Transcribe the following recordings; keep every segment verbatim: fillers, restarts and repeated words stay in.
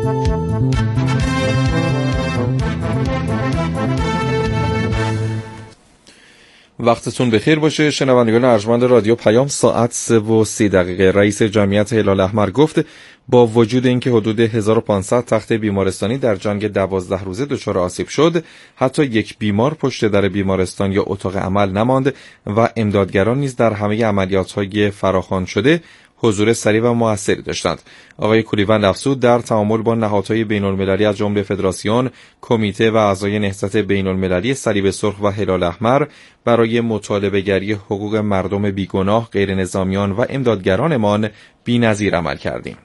وقتتون بخیر باشه شنوندگان ارجمند رادیو پیام. ساعت سه و سی دقیقه. رئیس جمعیت هلال احمر گفت با وجود اینکه حدود هزار و پانصد تخت بیمارستانی در جنگ دوازده روزه دچار آسیب شد، حتی یک بیمار پشت در بیمارستان یا اتاق عمل نماند و امدادگران نیز در همه عملیات‌های فراخوان شده حضور سریع و موثری داشتند. آقای کولیوند افزود در تعامل با نهادهای بین‌المللی از جمله فدراسیون، کمیته و اعضای نهضت بین‌المللی صلیب سرخ و هلال احمر برای مطالبه‌گری حقوق مردم بیگناه، غیر نظامیان و امدادگرانمان بی‌نظیر عمل کردیم.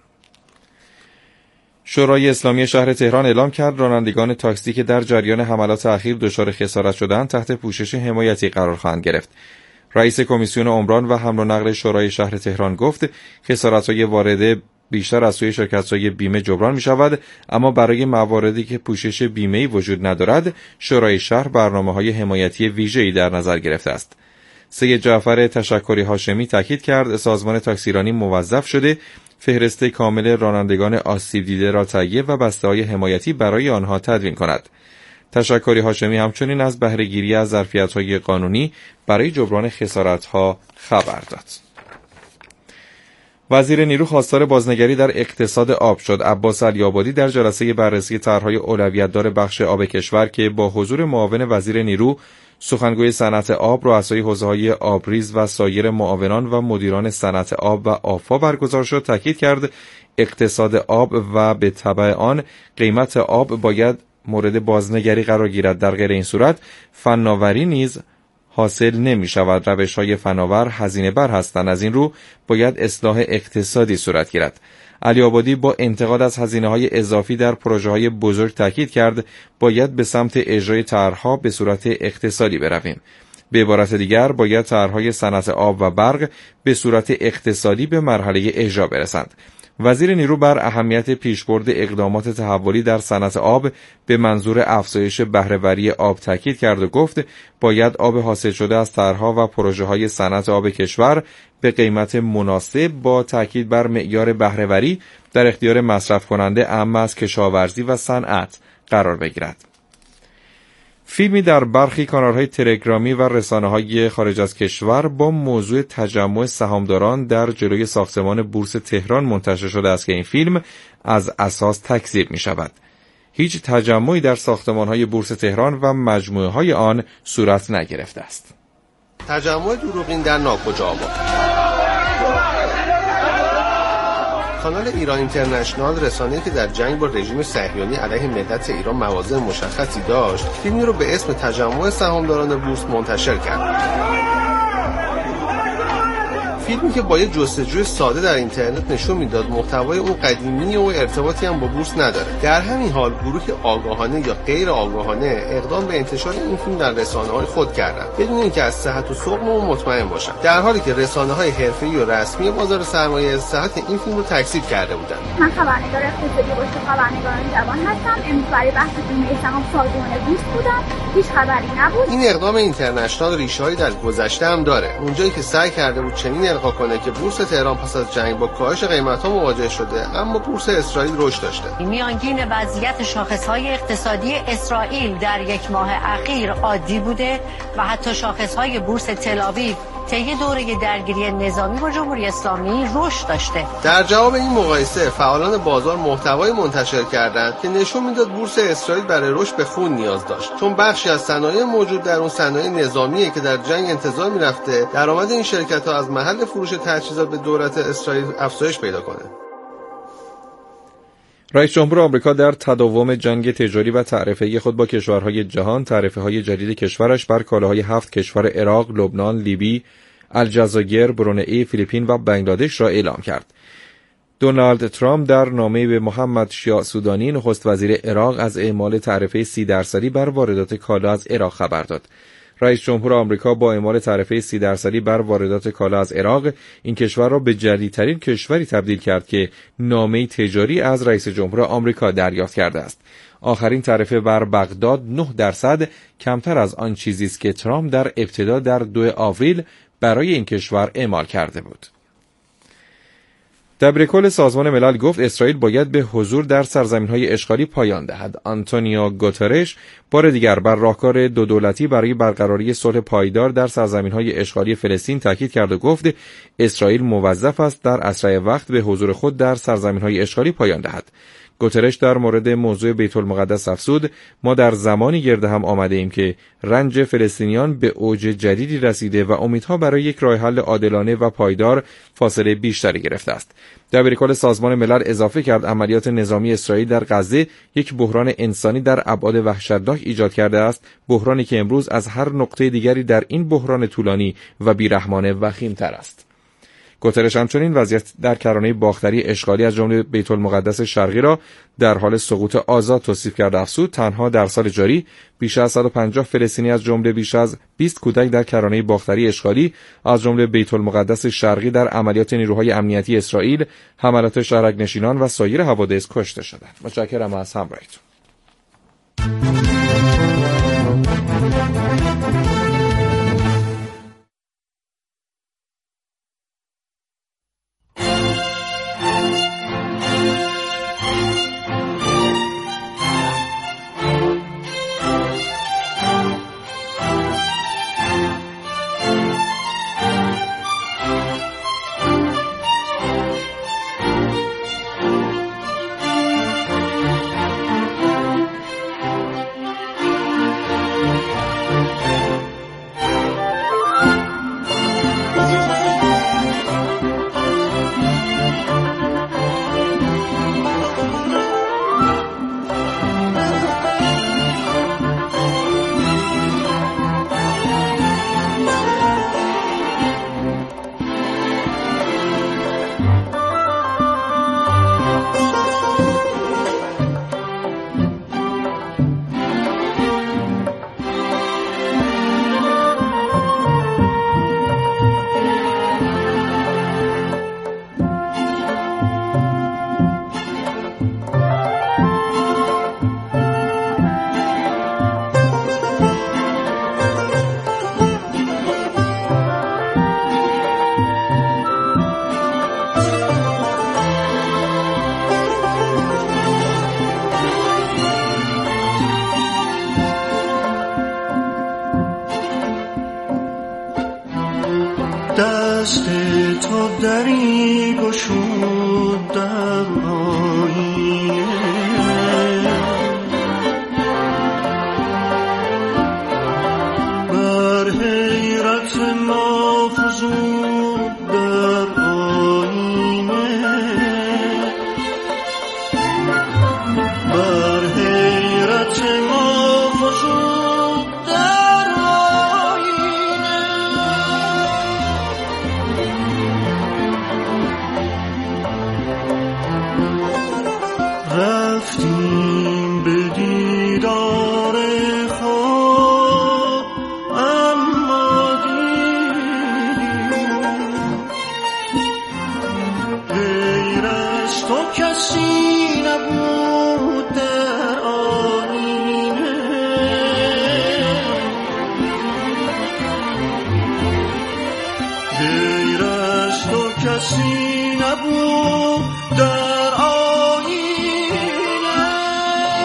شورای اسلامی شهر تهران اعلام کرد رانندگان تاکسی که در جریان حملات اخیر دچار خسارت شدند تحت پوشش حمایتی قرار خواهند گرفت. رئیس کمیسیون عمران و حمل و نقل شورای شهر تهران گفت خسارت‌های وارده بیشتر از سوی شرکت‌های بیمه جبران می‌شود، اما برای مواردی که پوشش بیمه‌ای وجود ندارد شورای شهر برنامه‌های حمایتی ویژه‌ای در نظر گرفته است. سید جعفر تشکری هاشمی تاکید کرد سازمان تاکسیرانی موظف شده فهرست کامل رانندگان آسیب دیده را تهیه و بسته‌های حمایتی برای آنها تدوین کند. تشکری هاشمی همچنین از بهره‌گیری از ظرفیت‌های قانونی برای جبران خسارت‌ها خبر داد. وزیر نیرو خواستار بازنگری در اقتصاد آب شد. عباس علی‌آبادی در جلسه بررسی طرح‌های اولویت‌دار بخش آب کشور که با حضور معاون وزیر نیرو، سخنگوی صنعت آب، رؤسای حوزه‌های آبریز و سایر معاونان و مدیران صنعت آب و آفا برگزار شد، تاکید کرد اقتصاد آب و به تبع آن قیمت آب باید مورد بازنگری قرار گیرد. در غیر این صورت فناوری نیز حاصل نمی شود. روش های فناور هزینه بر هستند. از این رو باید اصلاح اقتصادی صورت گیرد. علی‌آبادی با انتقاد از هزینه های اضافی در پروژه های بزرگ تاکید کرد باید به سمت اجرای طرح‌ها به صورت اقتصادی برویم. به عبارت دیگر باید طرح‌های صنعت آب و برق به صورت اقتصادی به مرحله اجرا برسند. وزیر نیرو بر اهمیت پیشبرد اقدامات تحولی در صنعت آب به منظور افزایش بهره‌وری آب تاکید کرد و گفت باید آب حاصل شده از طرح‌ها و پروژه‌های صنعت آب کشور به قیمت مناسب با تاکید بر معیار بهره‌وری در اختیار مصرف کننده اما از کشاورزی و صنعت قرار بگیرد. فیلمی در برخی کانال‌های تلگرامی و رسانه‌های خارج از کشور با موضوع تجمع سهامداران در جلوی ساختمان بورس تهران منتشر شده است که این فیلم از اساس تکذیب می‌شود. هیچ تجمعی در ساختمان‌های بورس تهران و مجموعه‌های آن صورت نگرفته است. تجمع دروغین در ناکجا آباد. کانال ایران اینترنشنال، رسانه‌ای که در جنگ با رژیم صهیونی علیه ملت ایران موازه مشخصی داشت، فیلمی رو به اسم تجمع سهامداران بورس منتشر کرد. فیلمی که با یه جستجوی ساده در اینترنت نشون میداد محتوای اون قدیمی و ارتباطی هم با بورس نداره. در همین حال گروهی آگاهانه یا غیر آگاهانه اقدام به انتشار این فیلم در رسانه‌های خود کردند بدون اینکه از صحت و سقم اون مطمئن باشن، در حالی که رسانه‌های حرفه‌ای و رسمی بازار سرمایه صحت این فیلم رو تکذیب کرده بودند. من خبرنگار اقتصادی باشگاه خبرنگاران جوان هستم. امروز برای بحث بیمه سهام سازمان بورس بودم. هیچ خبری نبود. این اقدام اینترنشنال ریشه‌ای در گذشته هم داره. اونجایی که سعی کرده بود چنین القا کنه که بورس تهران پس از جنگ با کاهش قیمت‌ها مواجه شده، اما بورس اسرائیل رشد داشته. میانگین وضعیت شاخص‌های اقتصادی اسرائیل در یک ماه اخیر عادی بوده و حتی شاخص‌های بورس تل‌آویو طی دوره درگیری نظامی با جمهوری اسلامی رشد داشته. در جواب این مقایسه فعالان بازار محتوایی منتشر کردند که نشون میداد بورس اسرائیل برای رشد به خون نیاز داشت، چون بخشی از صنایع موجود در اون صنایع نظامیه که در جنگ انتظار میرفته درآمد این شرکت‌ها از محل فروش تجهیزات به دولت اسرائیل افزایش پیدا کنه. رئیس جمهور آمریکا در تداوم جنگ تجاری و تعرفه‌ای خود با کشورهای جهان تعرفه‌های جدید کشورش بر کالاهای هفت کشور عراق، لبنان، لیبی، الجزایر، برونئی، فیلیپین و بنگلادش را اعلام کرد. دونالد ترامپ در نامه‌ای به محمد شیاع سودانی نخست وزیر عراق از اعمال تعرفه سی درصدی بر واردات کالا از عراق خبر داد. رئیس جمهور آمریکا با اعمال تعرفه سی درصدی بر واردات کالا از عراق این کشور را به جدیدترین کشوری تبدیل کرد که نامه تجاری از رئیس جمهور آمریکا دریافت کرده است. آخرین تعرفه بر بغداد نه درصد کمتر از آن چیزی است که ترامپ در ابتدا در دو آوریل برای این کشور اعمال کرده بود. دبیرکل سازمان ملل گفت اسرائیل باید به حضور در سرزمین‌های اشغالی پایان دهد. آنتونیو گوترش بار دیگر بر راهکار دو دولتی برای برقراری صلح پایدار در سرزمین‌های اشغالی فلسطین تاکید کرد و گفت اسرائیل موظف است در اسرع وقت به حضور خود در سرزمین‌های اشغالی پایان دهد. گوترش در مورد موضوع بیت المقدس افزود: ما در زمانی گرد هم آمده ایم که رنج فلسطینیان به اوج جدیدی رسیده و امیدها برای یک راه حل عادلانه و پایدار فاصله بیشتری گرفته است. دبیرکل سازمان ملل اضافه کرد عملیات نظامی اسرائیل در غزه یک بحران انسانی در ابعاد وحشتناک ایجاد کرده است، بحرانی که امروز از هر نقطه دیگری در این بحران طولانی و بیرحمانه وخیم‌تر است. گوترش همچنین وضعیت در کرانه باختری اشغالی از جمله بیت المقدس شرقی را در حال سقوط آزاد توصیف کرد. افزود تنها در سال جاری بیش از صد و پنجاه فلسطینی از جمله بیش از بیست کودک در کرانه باختری اشغالی از جمله بیت المقدس شرقی در عملیات نیروهای امنیتی اسرائیل، حملات شهرک‌نشینان و سایر حوادث کشته شدند. متشکرم از همراهیتون. دست تو دری گشود در آینه، بر حیرت ما فزود در آینه، بر حیرت ما فزود در آینه. رفتیم به دیدار خود اما دیدیم غیر از تو کسی نبود در آینه، غیر از تو کسی نبود در آینه.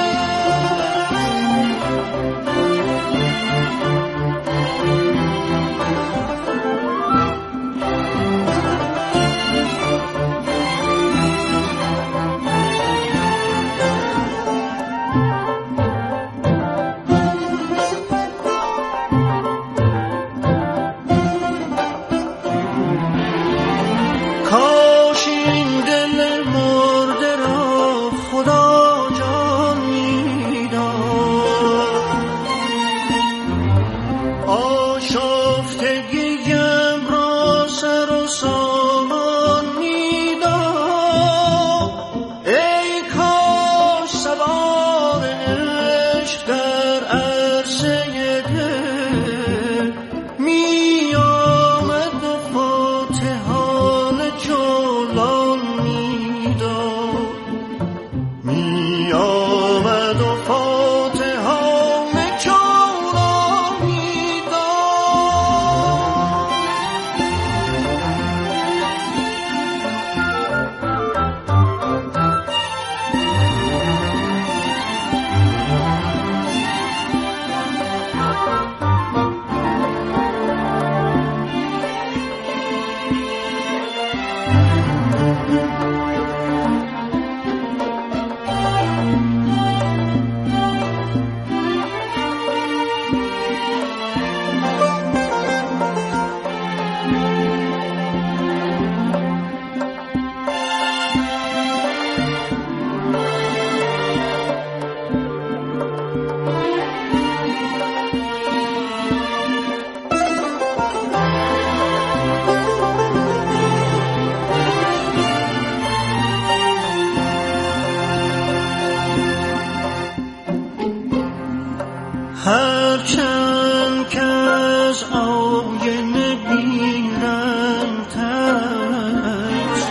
هرچند که از آینه بی‌رنگ‌تر است،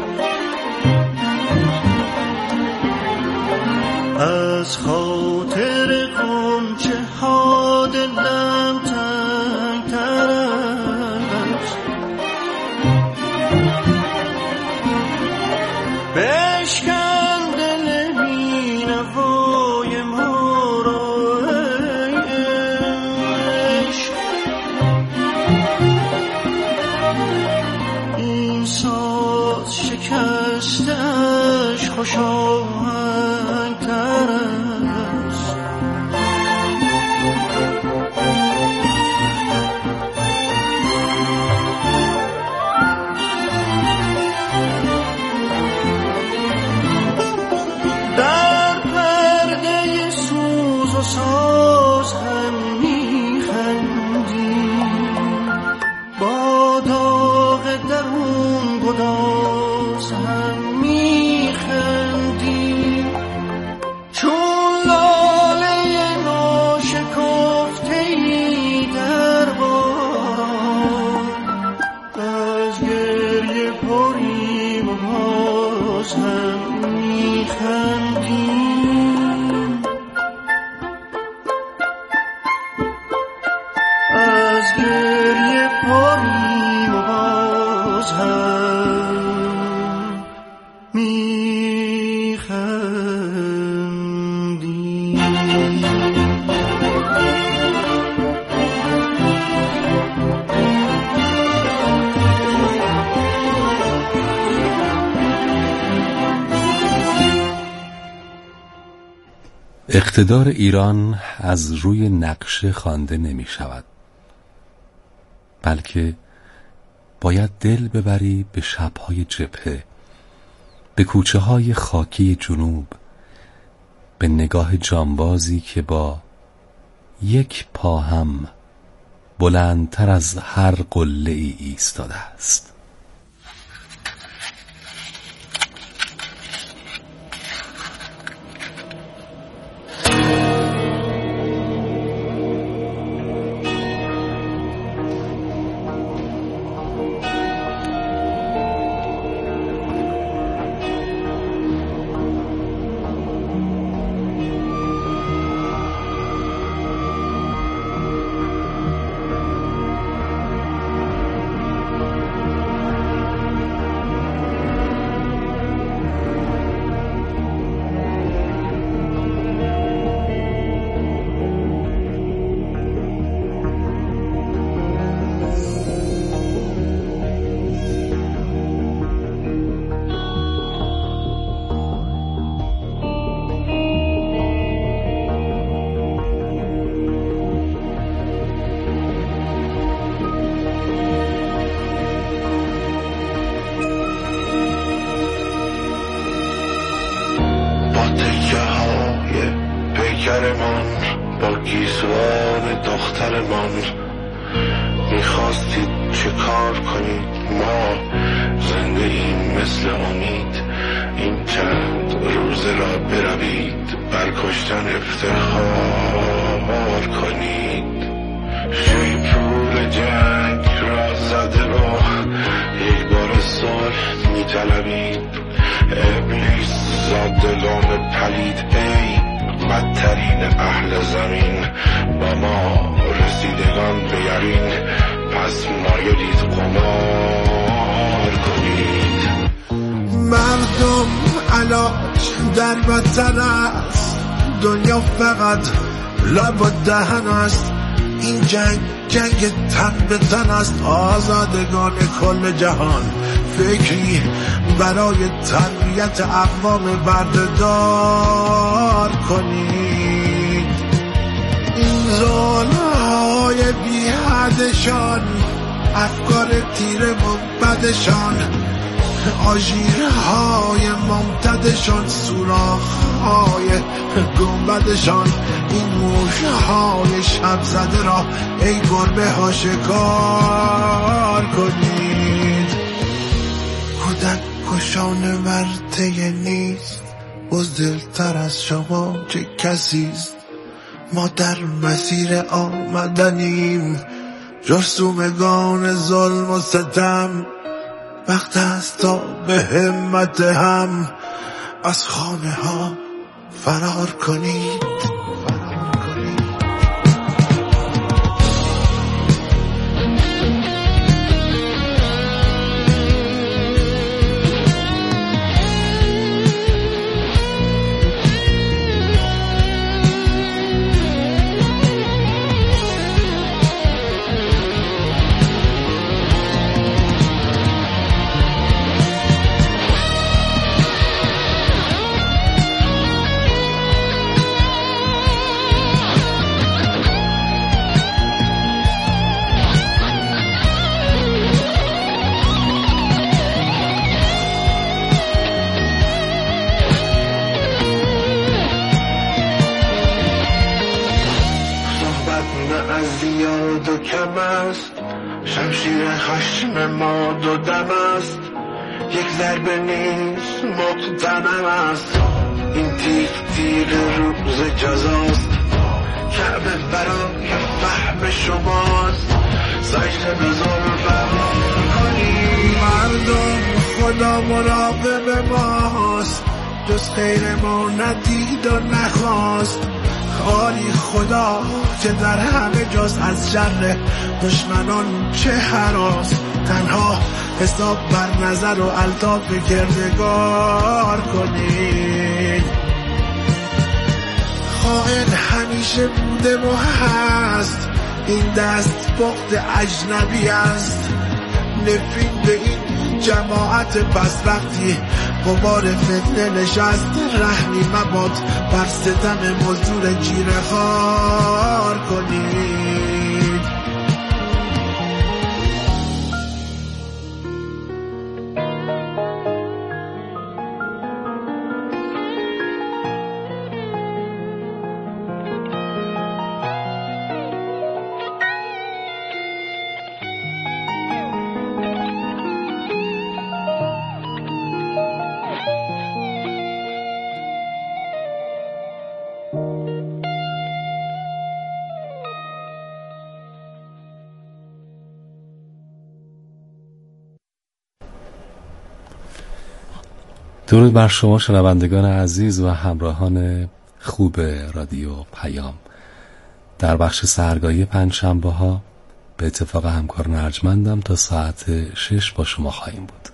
از خاطر غنچه ها دلم تنگ‌تر است. بشکن دل بی‌نوای ما را ای عشق، این ساز شکستش خوش آهنگ‌تر است. در پرده سوز و ساز هم می‌خندیم، با داغ درون گداز هم می‌خندیم، چون لاله ناشکفته‌ای در باران، از گریه پریم و باز هم می‌خندیم، از گریه پریم و باز هم می‌خندیم. اقتدار ایران از روی نقشه خوانده نمی شود، بلکه باید دل ببری به شب‌های جبهه، به کوچه‌های خاکی جنوب، به نگاه جانبازی که با یک پا هم بلندتر از هر قله‌ای ایستاده است. پیکرمان با گیسوان دخترمان، میخواستید چه کار کنید؟ ما زنده ایم مثل امید، این چند روز را بروید بر کشتن افتخار کنید. شیپور جنگ را زده با یک بار صلح میطلبید، ابلیس زادگان پلید ای بدترین اهل زمین، با ما رسیدگان به یقین، پس مایلید قمار کنید. مردم علاج در وطن است، دنیا فقط لب و دهن است، این جنگ جنگ تن به تن است. آزادگان کل جهان فکری برای تربیت اقوام بردهدار کنید. این ظلم‌های بی حدشان، افکار تیر منبدشان، آژیرهای ممتدشان، سوراخ‌های گنبدشان، این موشهای شب زده را ای گربه ها شکار کنید. کودک کشان ورطه نیست، بزدلتر از شما چه کسیست، ما در مسیر آمدنیم، جرثومگان ظلم و ستم. وقت است تا به همت هم از خانه ها فرار کنید. یاد و کم است، شمشیر خشم ما دو دم است. یک ضربه نیست مقتنم است، این تیغ تیغ روز جزاست. کعبه برای فهم شماست، سجده به ظلم کنی. مردم خدا مراقب ماست، جز خیر ما ندید و نخواست. خالی خدا که در همه جاست، از شر دشمنان چه هراس. تنها حساب بر نظر و الطاف کردگار کنید. خائن همیشه بوده و هست، این دست بخت اجنبی است. نفرین به این جماعت پس وقتی غبار فتنه نشست. رحمی مباد بر ستم مزدور جیره خوار کنید. درود بر شما شنوندگان عزیز و همراهان خوب رادیو پیام. در بخش سحرگاهی پنجشنبه ها به اتفاق همکار ارجمندم تا ساعت شش با شما خواهیم بود.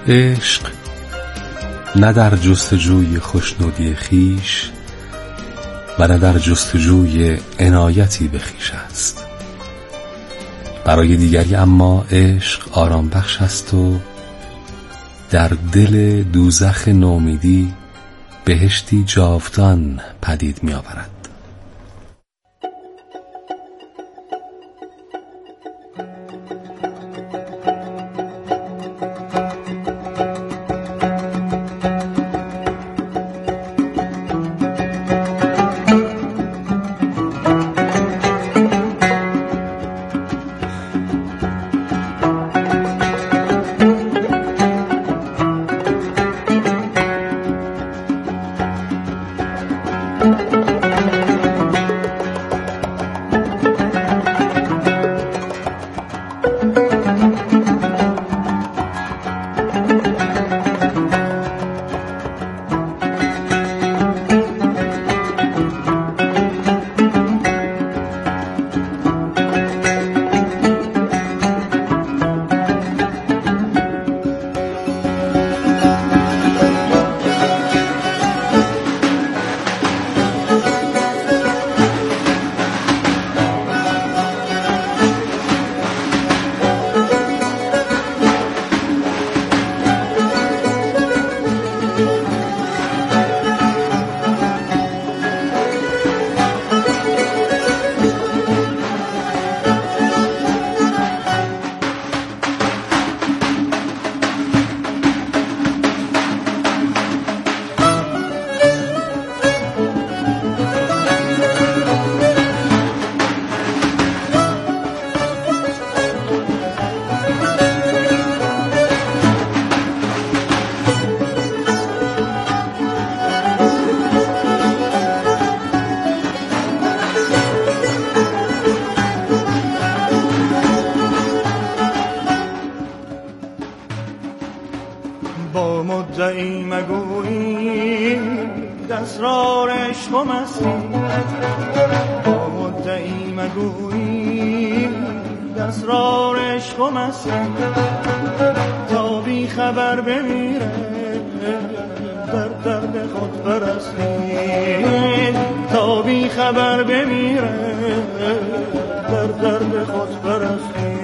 عشق نه در جستجوی خوشنودی خیش و نه در جستجوی عنایتی به خویش است. برای دیگری اما عشق آرام بخش است و در دل دوزخ نومیدی بهشتی جاودان پدید می آورد. با مدعی مگویی دسترار عشق و مستی، با مدعی مگویی دسترار عشق و مستی، تا بی خبر بمیره در درد خود پرستی، تا بی خبر بمیره در درد خود پرستی.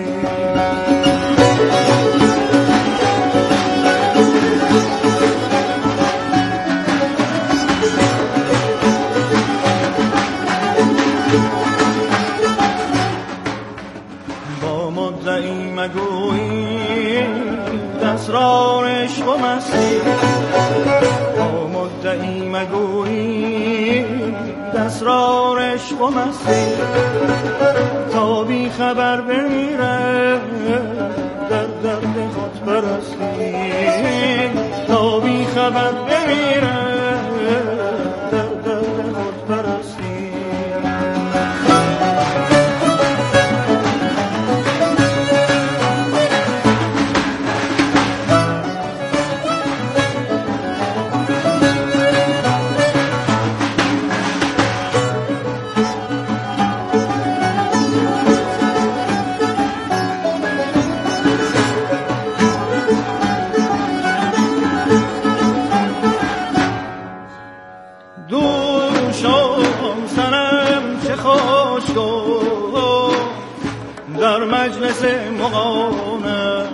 مگویی دسترار عشق و مستی، با مدعی مگویی دسترار عشق و مستی، تا بی خبر بمیره در درد خود پرستی، تا بی خبر بمیره در درد خود پرستی. در مجلس مغانه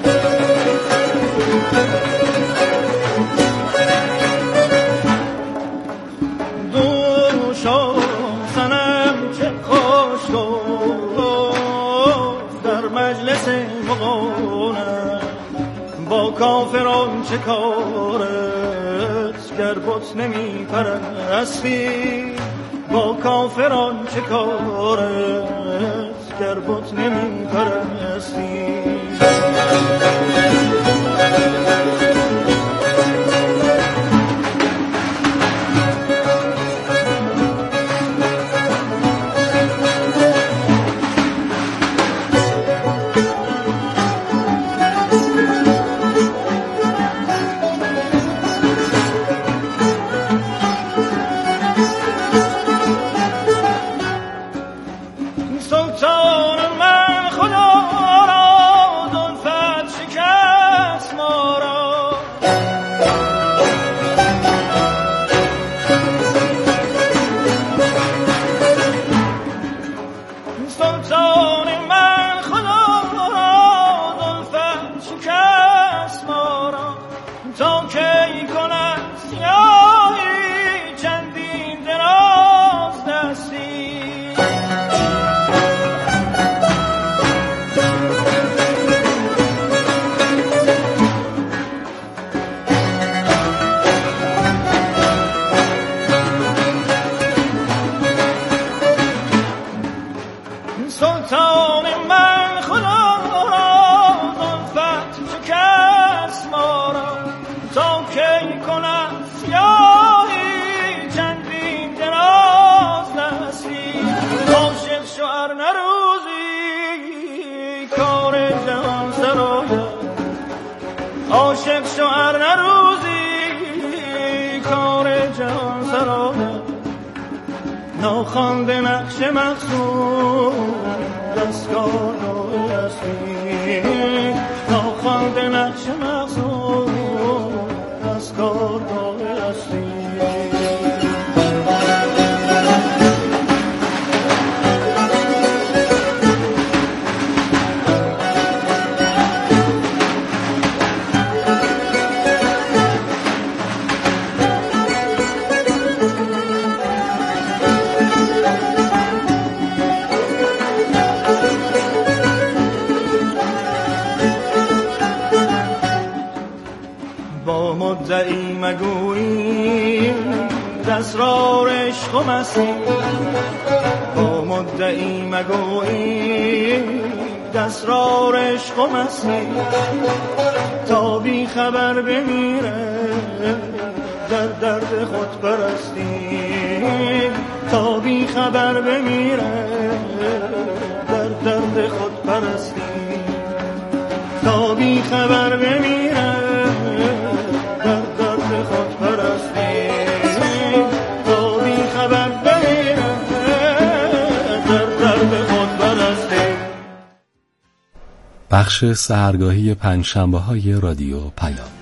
دوشا سنم چه خوش گفت، در مجلس مغانه با کافران چه کارت، گر بت نمی پرستی، با کافران چه کارت، گر بت نمی پرستی. سلطان من خدا را جهان سرایم ناخوانده نقش مقصود دستگاه هستی ناخوانده نقش مقصود دستگاه هستی مدعی مگویی دسترار عشق و مستی با مدعی مگویی دسترار عشق و مستی تا بی خبر بمیره در درد خود پرستی تا بی خبر بمیره در درد خود پرستی تا بی خبر بمیره در درد خود پرستی تا بی خبر بمیره در درد خود پرستی. بخش سحرگاهی پنجشنبه های رادیو پیام.